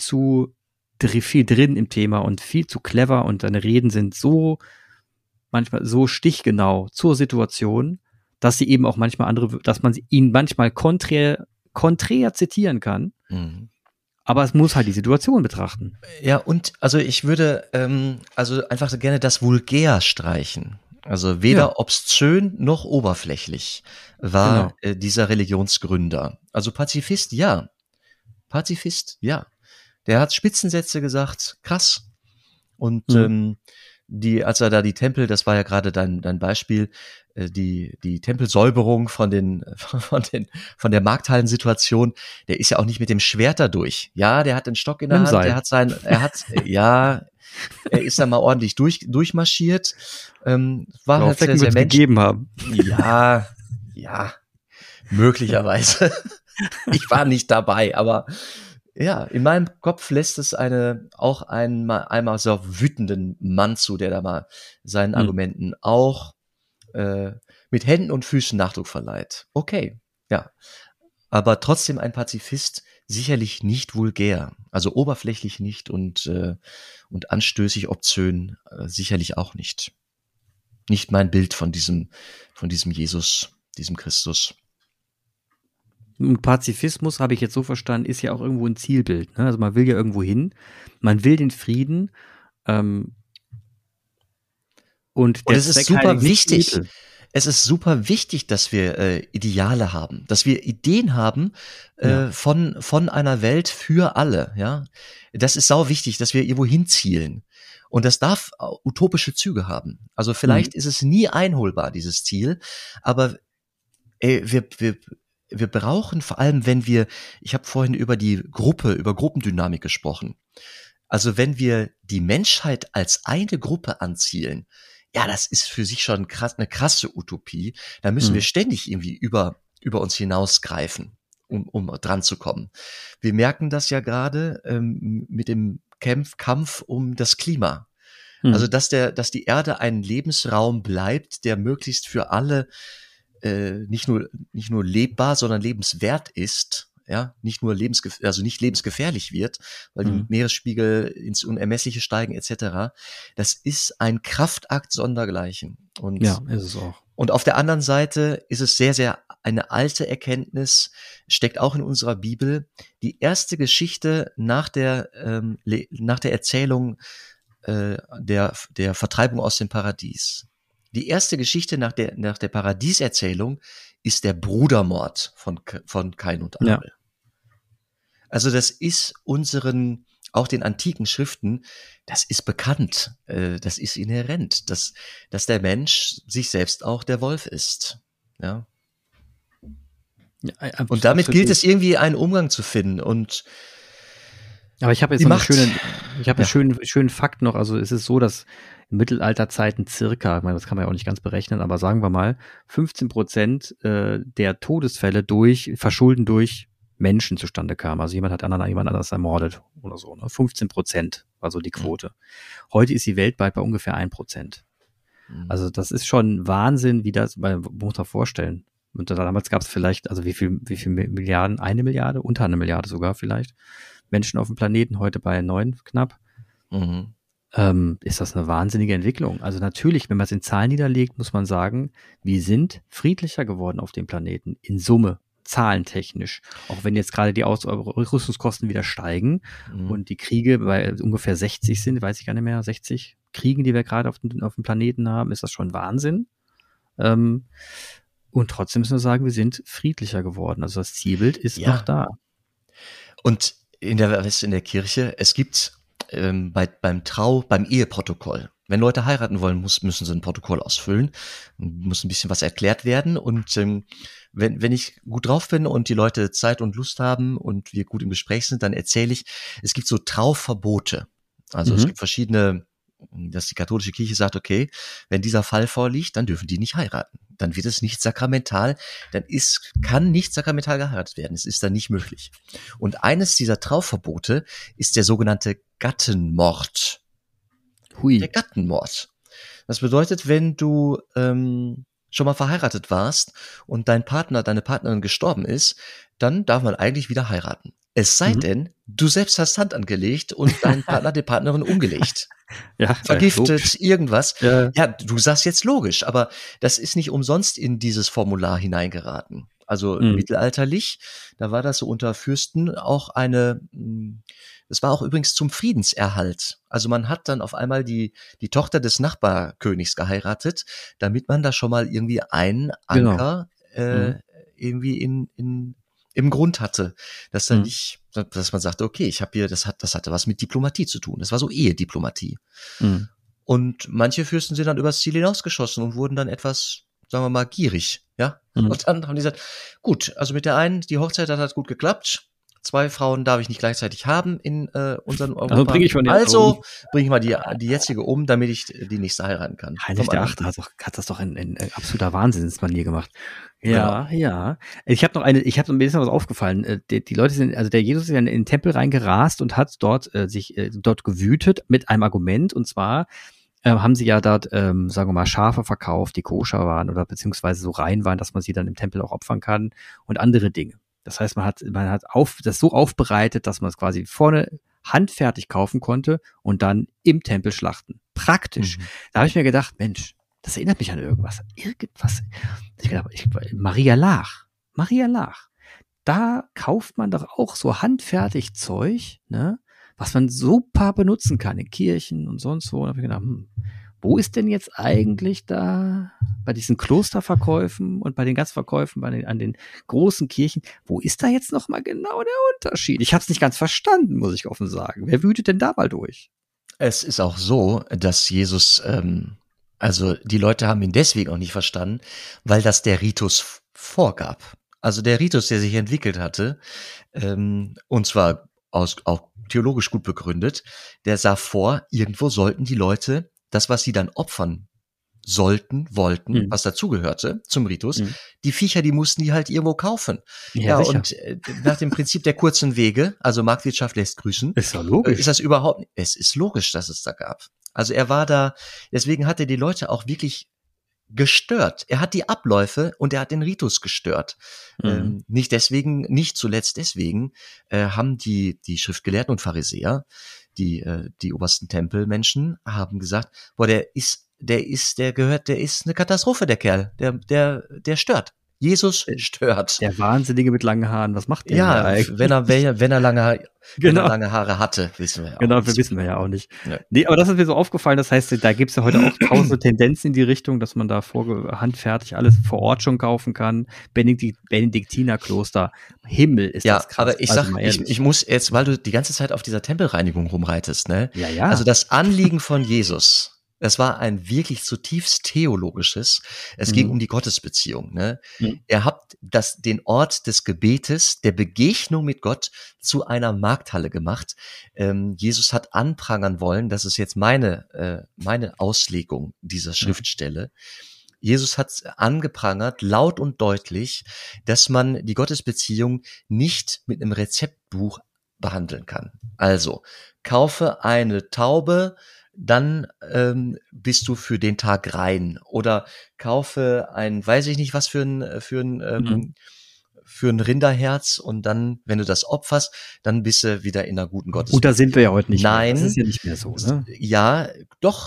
drin im Thema und viel zu clever und seine Reden sind manchmal so stichgenau zur Situation, dass sie eben auch manchmal dass man ihn manchmal konträr zitieren kann. Mhm. Aber es muss halt die Situation betrachten. Ja, und also ich würde also einfach gerne das vulgär streichen. Also weder obszön noch oberflächlich war dieser Religionsgründer. Also Pazifist, ja. Pazifist, ja. Der hat Spitzensätze gesagt, krass. Und als er da die Tempel, das war ja gerade dein Beispiel, die Tempelsäuberung von der Markthallensituation, der ist ja auch nicht mit dem Schwert da durch. Ja, der hat den Stock in der Hand, er ist da mal ordentlich durchmarschiert, war halt sehr, sehr menschlich. Gegeben haben. Ja, möglicherweise. Ich war nicht dabei, aber ja, in meinem Kopf lässt es einmal so wütenden Mann zu, der da mal seinen Argumenten auch mit Händen und Füßen Nachdruck verleiht. Okay, ja. Aber trotzdem ein Pazifist, sicherlich nicht vulgär, also oberflächlich nicht und anstößig, obszön sicherlich auch nicht. Nicht mein Bild von diesem Jesus, diesem Christus. Und Pazifismus, habe ich jetzt so verstanden, ist ja auch irgendwo ein Zielbild. Ne? Also man will ja irgendwo hin, man will den Frieden. Und es ist super wichtig. Es ist super wichtig, dass wir Ideale haben, dass wir Ideen haben von einer Welt für alle. Ja, das ist sau wichtig, dass wir irgendwo hinzielen. Und das darf utopische Züge haben. Also vielleicht ist es nie einholbar, dieses Ziel, aber wir brauchen vor allem, ich habe vorhin über über Gruppendynamik gesprochen. Also wenn wir die Menschheit als eine Gruppe anzielen, ja, das ist für sich schon eine krasse Utopie. Da müssen wir ständig irgendwie über uns hinausgreifen, um dran zu kommen. Wir merken das ja gerade mit dem Kampf um das Klima. Also dass die Erde ein Lebensraum bleibt, der möglichst für alle nicht nur lebbar, sondern lebenswert ist, ja, nicht nur nicht lebensgefährlich wird, weil die Meeresspiegel ins Unermessliche steigen etc. Das ist ein Kraftakt sondergleichen. Und ja, ist es auch. Und auf der anderen Seite ist es sehr, sehr eine alte Erkenntnis, steckt auch in unserer Bibel. Die erste Geschichte nach der Erzählung der Vertreibung aus dem Paradies. Die erste Geschichte nach der Paradieserzählung ist der Brudermord von Kain und Abel. Ja. Also das ist auch den antiken Schriften, das ist bekannt, das ist inhärent, dass der Mensch sich selbst auch der Wolf ist. Ja. Ja, und damit gilt es irgendwie, einen Umgang zu finden. Aber ich habe jetzt einen schönen Fakt noch. Also es ist so, dass in Mittelalterzeiten circa, ich meine, das kann man ja auch nicht ganz berechnen, aber sagen wir mal, 15% der Todesfälle Verschulden durch Menschen zustande kamen. Also jemand hat jemand anders ermordet oder so. Ne? 15% war so die Quote. Heute ist sie weltweit bei ungefähr 1%. Also das ist schon Wahnsinn, man muss sich vorstellen. Und damals gab es vielleicht, also wie viel Milliarden? 1 Milliarde? Unter 1 Milliarde sogar vielleicht. Menschen auf dem Planeten, heute bei 9 knapp. Ist das eine wahnsinnige Entwicklung. Also natürlich, wenn man es in Zahlen niederlegt, muss man sagen, wir sind friedlicher geworden auf dem Planeten. In Summe, zahlentechnisch. Auch wenn jetzt gerade die Rüstungskosten wieder steigen und die Kriege bei ungefähr 60 sind, weiß ich gar nicht mehr, 60 Kriegen, die wir gerade auf dem Planeten haben, ist das schon Wahnsinn. Und trotzdem müssen wir sagen, wir sind friedlicher geworden. Also das Zielbild ist noch da. Und in der Kirche, es gibt beim Eheprotokoll, wenn Leute heiraten wollen, müssen sie ein Protokoll ausfüllen, muss ein bisschen was erklärt werden. Und wenn ich gut drauf bin und die Leute Zeit und Lust haben und wir gut im Gespräch sind, dann erzähle ich, es gibt so Trauverbote. Also es gibt verschiedene, dass die katholische Kirche sagt, okay, wenn dieser Fall vorliegt, dann dürfen die nicht heiraten. Dann wird es nicht sakramental, kann nicht sakramental geheiratet werden. Es ist dann nicht möglich. Und eines dieser Trauverbote ist der sogenannte Gattenmord. Hui. Der Gattenmord. Das bedeutet, wenn du schon mal verheiratet warst und deine Partnerin gestorben ist, dann darf man eigentlich wieder heiraten. Es sei denn, du selbst hast Hand angelegt und dein Partner, die Partnerin umgelegt. Ja, vergiftet, irgendwas. Ja, du sagst jetzt logisch, aber das ist nicht umsonst in dieses Formular hineingeraten. Also mittelalterlich, da war das so unter Fürsten auch das war auch übrigens zum Friedenserhalt. Also man hat dann auf einmal die Tochter des Nachbarkönigs geheiratet, damit man da schon mal irgendwie einen Anker irgendwie im Grund hatte, dass dann nicht, dass man sagte, okay, das hatte was mit Diplomatie zu tun. Das war so Ehediplomatie. Und manche Fürsten sind dann übers Ziel hinausgeschossen und wurden dann etwas, sagen wir mal, gierig, ja. Und dann haben die gesagt, gut, also mit der einen, die Hochzeit hat gut geklappt. 2 Frauen darf ich nicht gleichzeitig haben in unserem Europa. Also bringe ich mal die jetzige um, damit ich die nächste heiraten kann. Heinrich der Achte hat das doch in absoluter Wahnsinnsmanier gemacht. Ja, genau. Ja. Ich habe ein bisschen was aufgefallen. Die Leute der Jesus ist ja in den Tempel reingerast und hat dort dort gewütet mit einem Argument, und zwar haben sie ja dort, sagen wir mal, Schafe verkauft, die koscher waren oder beziehungsweise so rein waren, dass man sie dann im Tempel auch opfern kann und andere Dinge. Das heißt, man hat das so aufbereitet, dass man es quasi vorne handfertig kaufen konnte und dann im Tempel schlachten. Praktisch. Da habe ich mir gedacht, Mensch, das erinnert mich an irgendwas. Maria Laach. Da kauft man doch auch so handfertig Zeug, ne, was man super benutzen kann in Kirchen und sonst wo. Und da habe ich gedacht, wo ist denn jetzt eigentlich da bei diesen Klosterverkäufen und bei den Gastverkäufen an den großen Kirchen, wo ist da jetzt nochmal genau der Unterschied? Ich habe es nicht ganz verstanden, muss ich offen sagen. Wer wütet denn da mal durch? Es ist auch so, dass Jesus, also die Leute haben ihn deswegen auch nicht verstanden, weil das der Ritus vorgab. Also der Ritus, der sich entwickelt hatte, und zwar auch theologisch gut begründet, der sah vor, irgendwo sollten die Leute das, was sie dann opfern wollten, was dazugehörte zum Ritus, die Viecher, die mussten die halt irgendwo kaufen. Ja, und nach dem Prinzip der kurzen Wege, also Marktwirtschaft lässt grüßen, ist ja logisch. Es ist logisch, dass es da gab. Also er war da, deswegen hat er die Leute auch wirklich gestört. Er hat die Abläufe und er hat den Ritus gestört. Nicht zuletzt deswegen, haben die Schriftgelehrten und Pharisäer, die obersten Tempelmenschen, haben gesagt, boah, der ist eine Katastrophe, der Kerl. Der stört. Jesus stört. Der Wahnsinnige mit langen Haaren, was macht der Ja, eigentlich? wenn er lange Haare hatte, wissen wir ja auch Genau, nicht. wissen wir ja auch nicht. Ja. Nee, aber das ist mir so aufgefallen, das heißt, da gibt's ja heute auch tausende Tendenzen in die Richtung, dass man da handfertig alles vor Ort schon kaufen kann. Benediktinerkloster, Himmel ist das krass. Aber ich muss jetzt, weil du die ganze Zeit auf dieser Tempelreinigung rumreitest, ne? Ja. Also das Anliegen von Jesus, es war ein wirklich zutiefst theologisches. Es ging um die Gottesbeziehung. Ne? Er hat den Ort des Gebetes, der Begegnung mit Gott zu einer Markthalle gemacht. Jesus hat anprangern wollen, das ist jetzt meine Auslegung dieser Schriftstelle. Jesus hat angeprangert, laut und deutlich, dass man die Gottesbeziehung nicht mit einem Rezeptbuch behandeln kann. Also, kaufe eine Taube, dann bist du für den Tag rein. Oder kaufe weiß ich nicht was für ein Rinderherz und dann, wenn du das opferst, dann bist du wieder in einer guten Gottesbeziehung. Gut, da sind wir ja heute nicht Nein, mehr. Das ist ja nicht mehr so, ne? Ja, doch,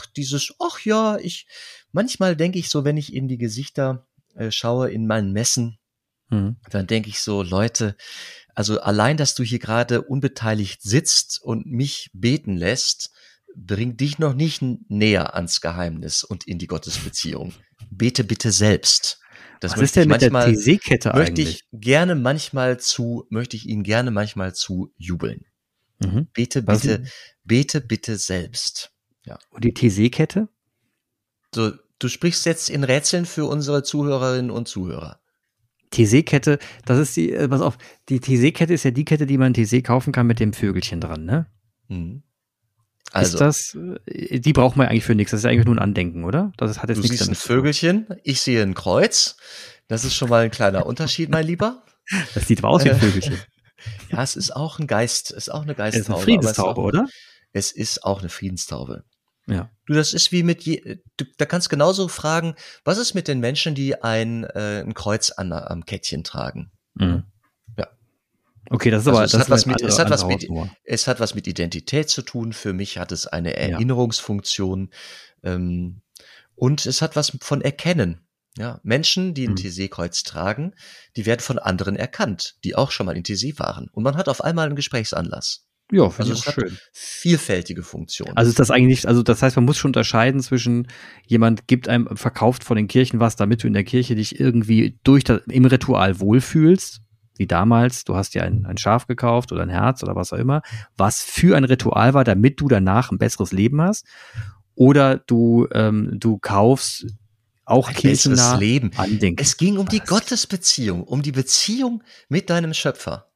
manchmal denke ich so, wenn ich in die Gesichter schaue in meinen Messen, dann denke ich so, Leute, also allein, dass du hier gerade unbeteiligt sitzt und mich beten lässt, bringt dich noch nicht näher ans Geheimnis und in die Gottesbeziehung. Bete bitte selbst. Was ist denn mit der TC-Kette eigentlich? Möchte ich Ihnen gerne manchmal zu jubeln. Bete bitte selbst. Ja. Und die TC-Kette? So, du sprichst jetzt in Rätseln für unsere Zuhörerinnen und Zuhörer. TC-Kette, das ist die TC-Kette ist ja die Kette, die man TC kaufen kann mit dem Vögelchen dran, ne? Also, die braucht man eigentlich für nichts. Das ist ja eigentlich nur ein Andenken, oder? Das hat jetzt nichts damit zu tun. Du siehst ein Vögelchen, ich sehe ein Kreuz. Das ist schon mal ein kleiner Unterschied, mein Lieber. Das sieht aber aus wie ein Vögelchen. Ja, es ist auch ein Geist, es ist auch eine Geisttaube. Es ist eine Friedenstaube, oder? Es ist auch eine Friedenstaube. Ja. Du, das ist wie da kannst du genauso fragen, was ist mit den Menschen, die ein Kreuz am Kettchen tragen? Ja. Okay, das ist aber, es hat was mit Identität zu tun. Für mich hat es eine Erinnerungsfunktion, und es hat was von Erkennen. Ja, Menschen, die ein TC-Kreuz tragen, die werden von anderen erkannt, die auch schon mal in TC waren. Und man hat auf einmal einen Gesprächsanlass. Ja, also es hat schön. Vielfältige Funktionen. Also ist das eigentlich nicht, also das heißt, man muss schon unterscheiden zwischen jemand verkauft von den Kirchen was, damit du in der Kirche dich irgendwie im Ritual wohlfühlst, wie damals, du hast dir ein Schaf gekauft oder ein Herz oder was auch immer, was für ein Ritual war, damit du danach ein besseres Leben hast, oder du kaufst auch kirchennah Leben. Andenken. Es ging um die Gottesbeziehung, um die Beziehung mit deinem Schöpfer.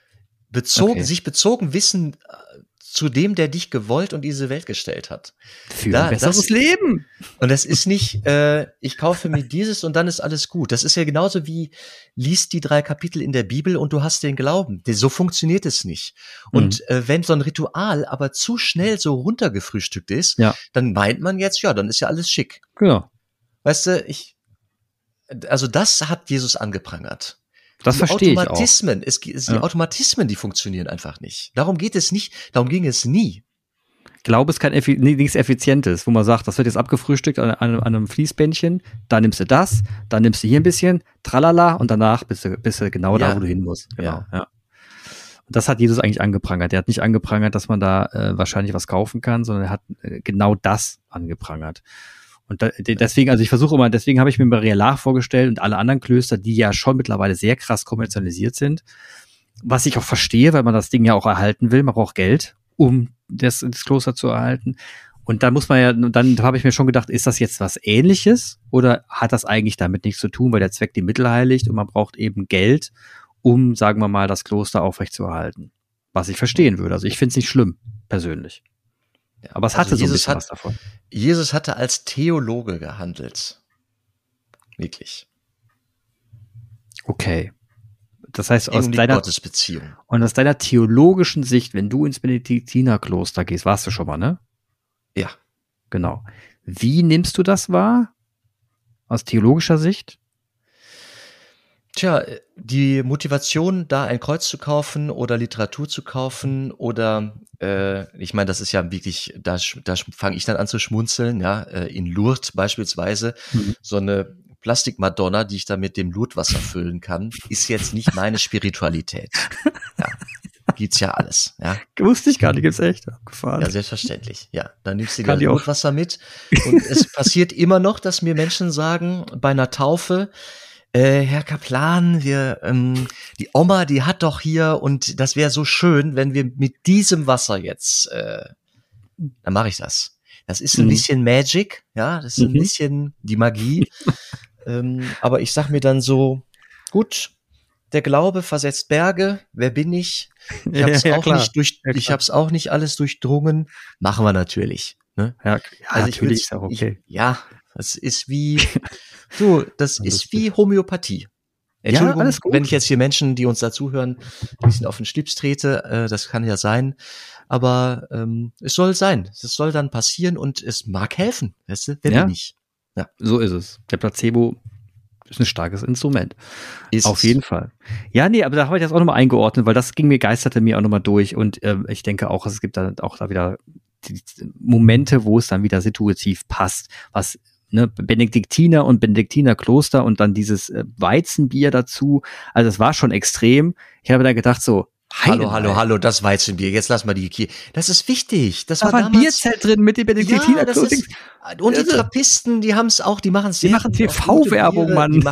Sich bezogen wissen zu dem, der dich gewollt und diese Welt gestellt hat. Für ein besseres Leben. Und das ist nicht, ich kaufe mir dieses und dann ist alles gut. Das ist ja genauso wie, liest die 3 Kapitel in der Bibel und du hast den Glauben. So funktioniert es nicht. Und wenn so ein Ritual aber zu schnell so runtergefrühstückt ist, dann meint man jetzt, ja, dann ist ja alles schick. Genau. Weißt du, also das hat Jesus angeprangert. Das verstehe ich auch. Die Automatismen, die funktionieren einfach nicht. Darum ging es nie. Glaube ist nichts Effizientes, wo man sagt, das wird jetzt abgefrühstückt an einem Fließbändchen, da nimmst du das, dann nimmst du hier ein bisschen, tralala, und danach bist du genau da, wo du hin musst. Genau, ja. Und das hat Jesus eigentlich angeprangert. Der hat nicht angeprangert, dass man da wahrscheinlich was kaufen kann, sondern er hat genau das angeprangert. Und deswegen habe ich mir Maria Laach vorgestellt und alle anderen Klöster, die ja schon mittlerweile sehr krass kommerzialisiert sind, was ich auch verstehe, weil man das Ding ja auch erhalten will. Man braucht Geld, um das Kloster zu erhalten. Und da muss man dann habe ich mir schon gedacht, ist das jetzt was Ähnliches oder hat das eigentlich damit nichts zu tun, weil der Zweck die Mittel heiligt und man braucht eben Geld, um, sagen wir mal, das Kloster aufrechtzuerhalten. Was ich verstehen würde. Also ich finde es nicht schlimm, persönlich. Aber es hatte so ein bisschen was davon. Jesus hatte als Theologe gehandelt. Wirklich. Okay. Das heißt, aus deiner theologischen Sicht, wenn du ins Benediktinerkloster gehst, warst du schon mal, ne? Ja. Genau. Wie nimmst du das wahr? aus theologischer Sicht? Tja, die Motivation, da ein Kreuz zu kaufen oder Literatur zu kaufen oder, ich meine, das ist ja wirklich, da fange ich dann an zu schmunzeln, ja, in Lourdes beispielsweise, so eine Plastikmadonna, die ich da mit dem Lourdeswasser füllen kann, ist jetzt nicht meine Spiritualität. Ja, gibt's ja alles, ja. Wusste ich gar nicht, gibt's echt. Gefahren. Ja, selbstverständlich, ja. Dann nimmst du dir Lourdeswasser mit und es passiert immer noch, dass mir Menschen sagen, bei einer Taufe, Herr Kaplan, die Oma, die hat doch hier und das wäre so schön, wenn wir mit diesem Wasser jetzt, dann mache ich das. Das ist ein bisschen Magic, ja, das ist ein bisschen die Magie. Aber ich sag mir dann so, gut, der Glaube versetzt Berge, wer bin ich? Ich hab's auch nicht alles durchdrungen. Machen wir natürlich. Ne? Ja, also natürlich ist auch okay. Das ist wie, das ist wie Homöopathie. Entschuldigung, alles gut. Wenn ich jetzt hier Menschen, die uns dazuhören, ein bisschen auf den Schlips trete, das kann ja sein. Aber es soll sein. Es soll dann passieren und es mag helfen. Weißt du? Wer bin ich? Ja, so ist es. Der Placebo ist ein starkes Instrument. Auf jeden Fall. Ja, nee, aber da habe ich das auch nochmal eingeordnet, weil das geisterte mir auch nochmal durch und ich denke auch, es gibt dann auch da wieder die Momente, wo es dann wieder situativ passt, was Benediktiner und Benediktinerkloster und dann dieses Weizenbier dazu, also es war schon extrem. Ich habe da gedacht so, Hallo, das Weizenbier, jetzt lass mal die Kirche. Das ist wichtig. Das war ein Bierzelt drin mit den Benediktiner. Ja, und die Trappisten, die haben es auch, die machen TV-Werbung, Mann.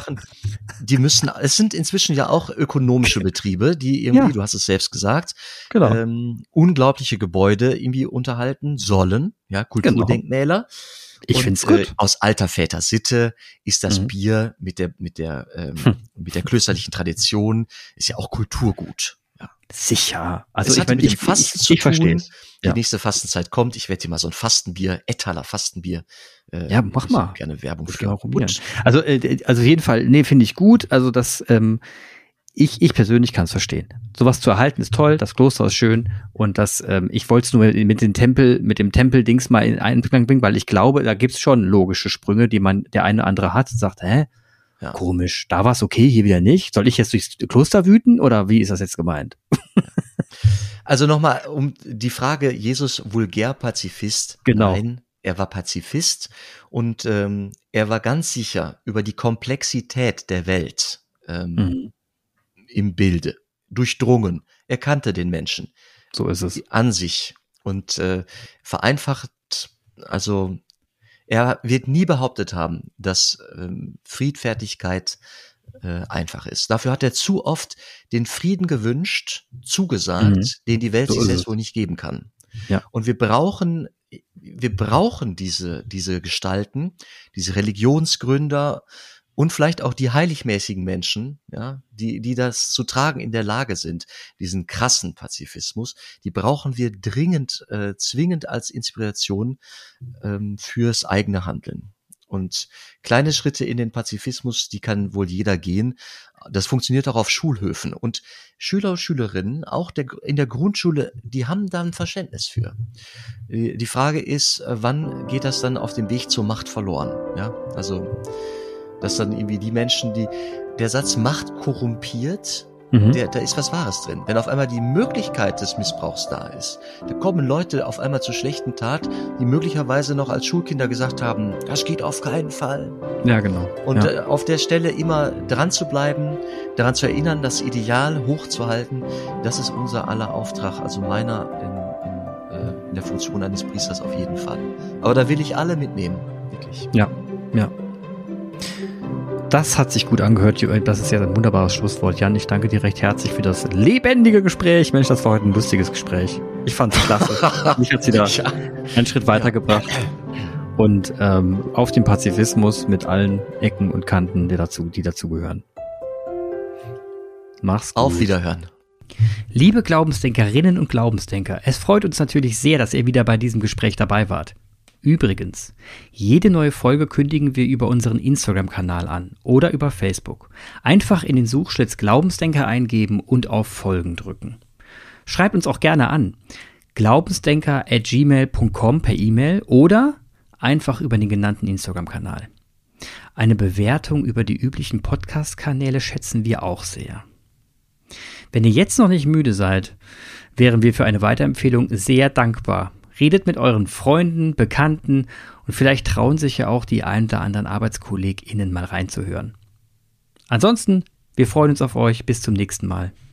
Es sind inzwischen ja auch ökonomische Betriebe, die irgendwie, du hast es selbst gesagt, unglaubliche Gebäude irgendwie unterhalten sollen, ja, Kulturdenkmäler. Ich find's gut. Aus alter Väter Sitte ist das Bier mit der klösterlichen Tradition, ist ja auch Kulturgut. Ja. Sicher. Also ich meine, ich verstehe es. Die nächste Fastenzeit kommt. Ich werde dir mal so ein Fastenbier, Ettaler Fastenbier. Mach mal. Gerne Werbung für. Also auf jeden Fall, finde ich gut. Also das, ich persönlich kann es verstehen. Sowas zu erhalten ist toll, das Kloster ist schön und das, ich wollte es nur mit dem Tempeldings mal in Einklang bringen, weil ich glaube, da gibt's schon logische Sprünge, die der eine oder andere hat und sagt, komisch, da war es okay, hier wieder nicht. Soll ich jetzt durchs Kloster wüten oder wie ist das jetzt gemeint? Also nochmal um die Frage, Jesus vulgär Pazifist? Genau. Nein, er war Pazifist und er war ganz sicher über die Komplexität der Welt im Bilde, durchdrungen. Er kannte den Menschen. So ist es. An sich und vereinfacht, also er wird nie behauptet haben, dass Friedfertigkeit einfach ist. Dafür hat er zu oft den Frieden gewünscht, zugesagt, den die Welt sich selbst wohl nicht geben kann. Ja. Und wir brauchen diese Gestalten, diese Religionsgründer und vielleicht auch die heiligmäßigen Menschen, ja, die das zu tragen in der Lage sind, diesen krassen Pazifismus, die brauchen wir dringend, zwingend als Inspiration fürs eigene Handeln. Und kleine Schritte in den Pazifismus, die kann wohl jeder gehen. Das funktioniert auch auf Schulhöfen. Und Schüler und Schülerinnen, auch in der Grundschule, die haben da ein Verständnis für. Die Frage ist, wann geht das dann auf dem Weg zur Macht verloren? Ja, also dass dann irgendwie die Menschen, der Satz Macht korrumpiert, da ist was Wahres drin. Wenn auf einmal die Möglichkeit des Missbrauchs da ist, da kommen Leute auf einmal zur schlechten Tat, die möglicherweise noch als Schulkinder gesagt haben, das geht auf keinen Fall. Ja, genau. Und auf der Stelle immer dran zu bleiben, daran zu erinnern, das Ideal hochzuhalten, das ist unser aller Auftrag, also meiner in der Funktion eines Priesters auf jeden Fall. Aber da will ich alle mitnehmen, wirklich. Ja. Das hat sich gut angehört. Das ist ja ein wunderbares Schlusswort. Jan, ich danke dir recht herzlich für das lebendige Gespräch. Mensch, das war heute ein lustiges Gespräch. Ich fand's klasse. Mich hat's wieder einen Schritt weitergebracht. Und auf den Pazifismus mit allen Ecken und Kanten, die dazugehören. Mach's gut. Auf Wiederhören. Liebe Glaubensdenkerinnen und Glaubensdenker, es freut uns natürlich sehr, dass ihr wieder bei diesem Gespräch dabei wart. Übrigens, jede neue Folge kündigen wir über unseren Instagram-Kanal an oder über Facebook. Einfach in den Suchschlitz Glaubensdenker eingeben und auf Folgen drücken. Schreibt uns auch gerne an. glaubensdenker@gmail.com per E-Mail oder einfach über den genannten Instagram-Kanal. Eine Bewertung über die üblichen Podcast-Kanäle schätzen wir auch sehr. Wenn ihr jetzt noch nicht müde seid, wären wir für eine Weiterempfehlung sehr dankbar. Redet mit euren Freunden, Bekannten und vielleicht trauen sich ja auch die ein oder anderen ArbeitskollegInnen mal reinzuhören. Ansonsten, wir freuen uns auf euch. Bis zum nächsten Mal.